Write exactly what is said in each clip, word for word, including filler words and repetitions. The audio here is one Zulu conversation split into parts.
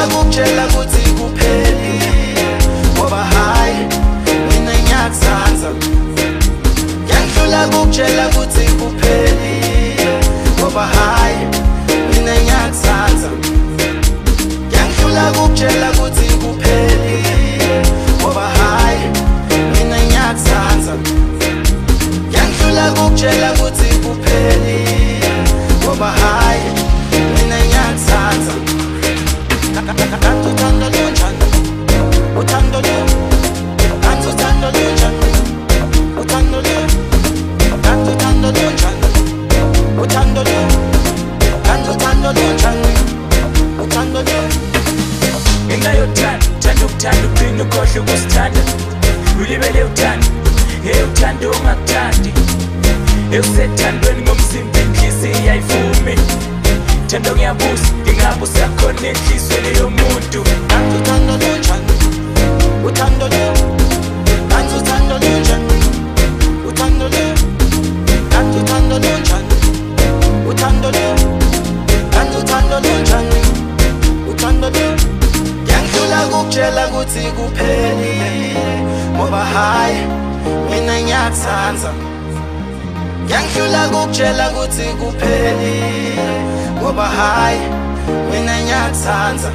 kukutshela ukuthi kuphelile ngoba hayi mina ngiyakuthanda. Ngiyahlula kukutshela ukuthi kuphelile ngoba hayi mina ngiyakuthanda. Ngiyahlula kukutshela ukuthi kuphelile ngoba hayi mina ngiyakuthanda. Ngiyahlula kukutshela ukuthi kuphelile ngoba hayi mina ngiyakuthanda. Kanti uthando lunjani? Uthando lu kanti uthando lunjani? Uthando lu kanti uthando lunjani? Uthando lu kanti uthando lunjani? Uthando lu ngingayothanda thanda ukuthanda uphinde ukhohle ukusithanda ulibele uthando hey uthando ungakuthandi ewusethandweni ngomzimba inhliziyo ayivumi thando ngiyabuza ingabe usakhona enhliziyweni yomuntu. kanti uthando lunjani? Uthando lu kanti uthando lunjani? Uthando lu kanti uthando lunjani? Uthando lu kanti uthando lunjani? Uthando lu ngiyahlula kukutshela ukuthi kuphelile ngoba hayi mina ngiyakuthanda. Ngiyahlula kukutshela ukuthi kuphelile ngoba hayi mina ngiyakuthanda.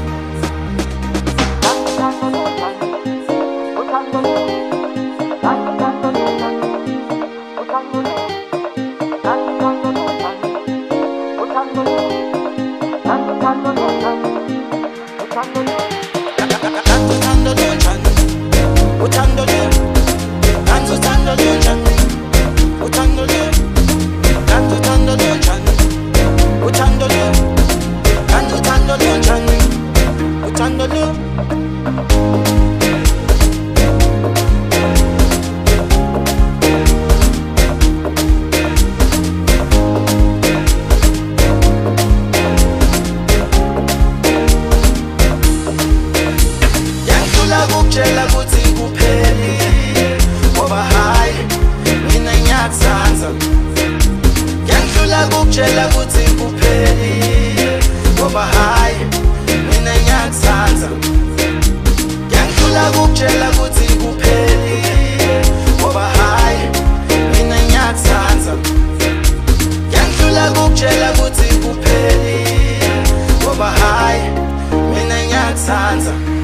Uthando lu kanti uthando lunjani? Uthando lu kanti uthando lunjani? Uthando lu kanti uthando lunjani? Uthando lu ngiyahlula kukutshela ukuthi kuphelile ngoba hayi mina ngiyakuthanda. Ngiyahlula kukutshela ukuthi kuphelile ngoba hayi mina ngiyakuthanda. Ngiyahlula kukutshela ukuthi kuphelile ngoba hayi mina ngiyakuthanda. Ngiyahlula kukutshela ukuthi kuphelile ngoba hayi mina ngiyakuthanda.